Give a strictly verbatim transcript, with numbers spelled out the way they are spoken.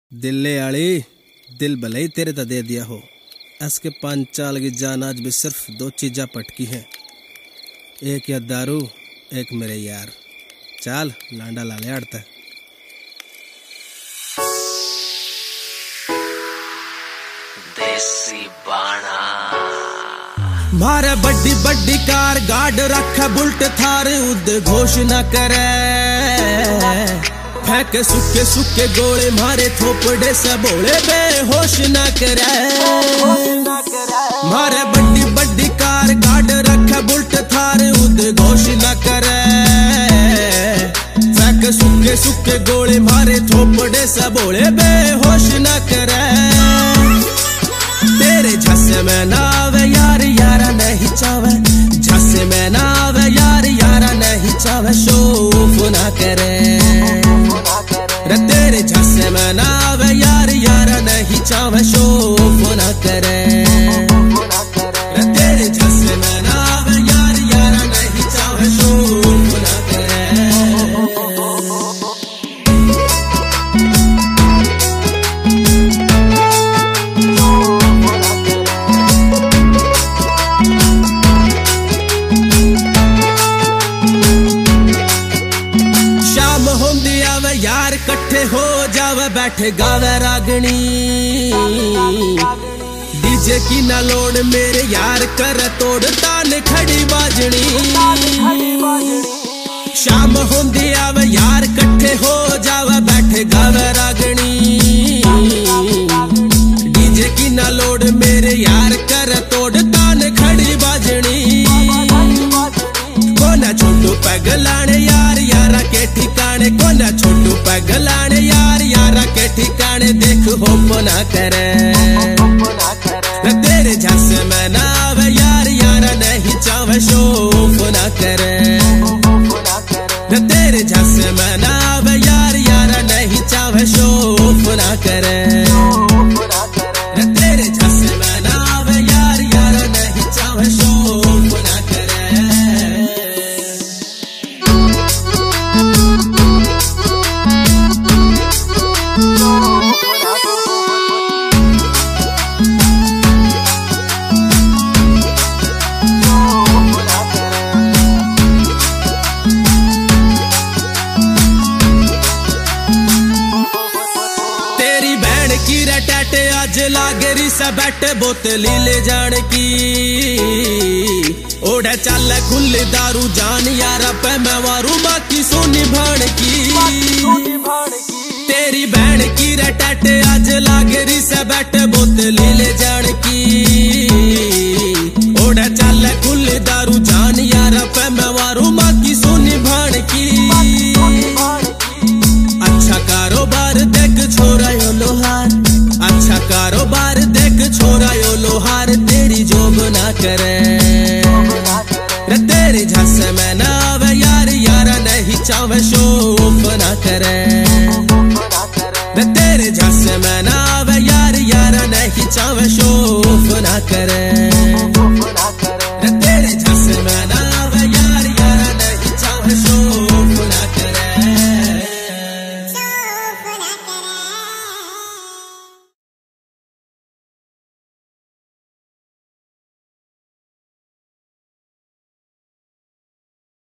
दिल्ले आली दिल भले ही तेरे ता दे दिया हो। इसके पांच चाल की जान आज भी सिर्फ दो चीजा पटकी है, एक या दारू एक मेरे यार। चाल लांडा लाले आड़ता देसी बाणा मारे बड्डी बड्डी कार गाड़ रखा बुलट थार उद्घोष न करे, फेंके सुखे सुखे गोले मारे थोपड़े से बोले बेहोश न करे। मारे बड्डी बड्डी कार गाड़ रखा बुलट थार उद्घोष न करे, फेंके सुखे सुखे गोले मारे थोपड़े से बोले बेहोश न करे। तेरे झसे में नावे यार यारा नहीं चावे, झसे में नावे यार यारा नहीं चावे, शोफ ना करे। रे तेरे झसे में नावे यार यारा नहीं चावे, शोफ ना करे। रे तेरे झसे में नावे यार यारा नहीं चावे, शोफ ना करे। यार कट्ठे हो जावे बैठे गावे रागनी, डीजे की ना लोड मेरे यार कर तोड़ तान खड़ी बाजनी। शाम होंदी आवे यार कट्ठे हो जावे बैठे गावे रागनी, डीजे की ना लोड मेरे यार कर तोड़ तान खड़ी बाजनी। कोना छोटू पगलाने यार यारा के ठिकाने, कोना छोटू पगलाने यार यारा के ठिकाने, देख होप ना करे। तेरे झसे में नावे यार यारा नहीं चावे, शोफ ना करे। तेरे झसे में नावे यार यारा नहीं चावे, शोफ ना करे। तेरे झसे में नावे यार यारा नहीं चावे, शोफ ना करे। आज लागेरी से बैठे बोतली ले जान की, ओढ़े चल खुली दारू जान यारा पे मैं वारू बाकी सोनी भाण की। तेरी बहन की रटाटे आज लागेरी से बैठे